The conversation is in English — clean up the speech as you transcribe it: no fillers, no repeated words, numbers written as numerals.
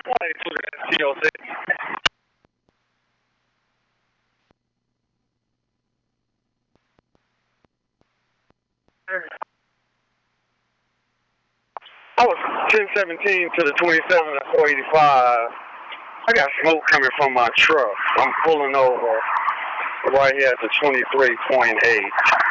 TOC. I was 1017 to the 27 at 485. I got smoke coming from my truck. I'm pulling over right here at the 23.8.